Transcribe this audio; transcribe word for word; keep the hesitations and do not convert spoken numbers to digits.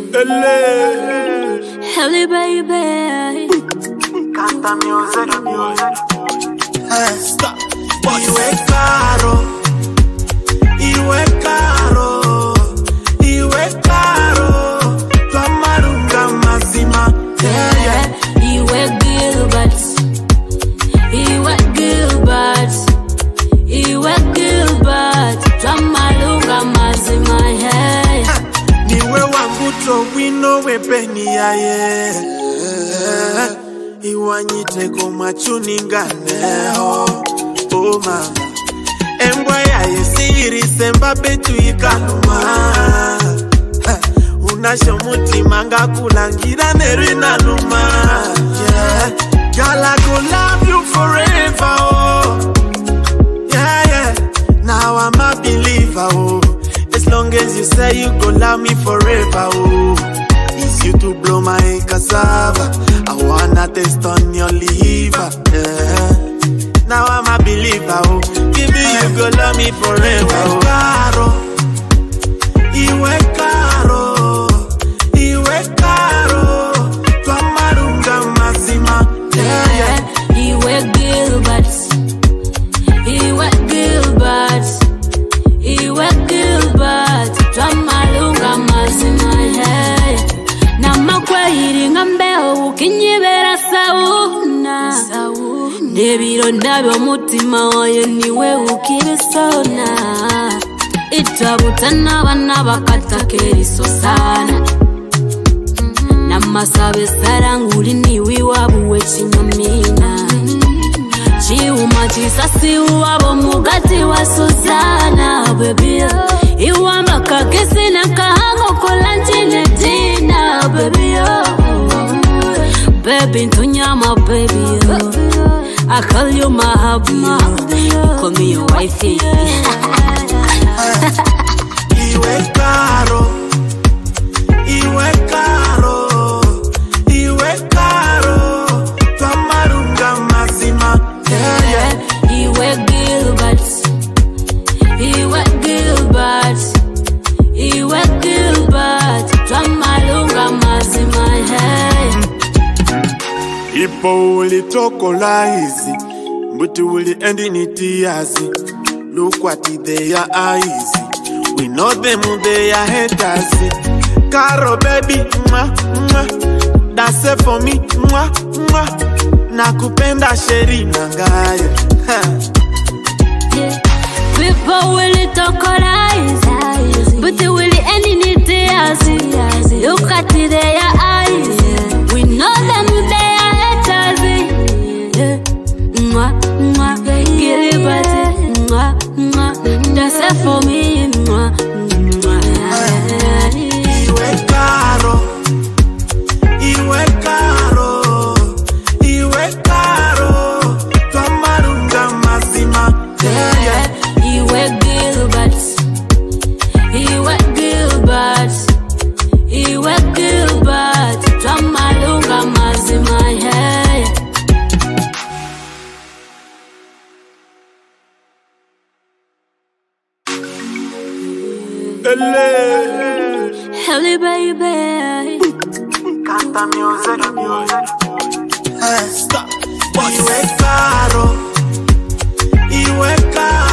Hello baby. Canta music, music. Hey, stop. Iwe caro, iwe caro, iwe caro. Tua marunga mazima. Yeah, yeah. Iwe Gilbert, iwe Gilbert, iwe Gilbert. Tua marunga mazima. Hey. Niwe wangu to wino we peni ya ye. Iwanyite koma chuninganeho. Oh mama, embwa ya yesiri semba betu ikaluma. Unasho mutima nga kulangira neru inaluma. Yeah, girl I go love you forever. Oh, yeah yeah. Now I'm a believer. Oh, as long as you say you go love me forever. Oh, it's you to blow my cassava. I wanna taste on your liver. Yeah. Now I'm a believer, oh. Give me you go love me forever, oh. Caro, iwe caro, iwe caro. Tua marunga mazima, yeah, yeah. Iwe Gilbert, iwe Gilbert, iwe Gilbert. Tua marunga mazima, yeah. Namakwe iringa mbeo ukinyibera sauna. Nebiro nabyo mutima wayo niwe ukibisona. Itabutana bana bakatakeriso sana. Namasabe saranguli niwe wabuwe chinyamina. Chiuma chisasi uwabo mugati wa Susana. Baby iwamba kakesi na kahango kolanjine tina. Baby baby ntunyama baby I call you my hubby, you call me your wifey. Iwe caro, iwe caro, iwe caro. Tua marunga mazima, yeah yeah. Iwe Gilbert, iwe Gilbert, iwe Gilbert. Tua marunga mazima, hey. Ipo uli toko la easy, but uli end in it easy. Look what they are easy. We know them, they are haters. Caro baby, mwah, mwah. That's it for me, mwah, mwah. Nakupenda sheri nangaya. People will talk la easy, but they will end in it easy. Look at they are easy. We know them, they are Mwah, mwah, Gilbert, mwah, mwah. That's it for me, mwah, mwah. Iwe caro, iwe caro, iwe caro. Tua marunga mazima, yeah yeah. Iwe Gilbert, iwe Gilbert, iwe Gilbert. Tua marunga mazima, yeah. Hello baby. Canta music, music. Hey, stop. Iwe caro, iwe caro.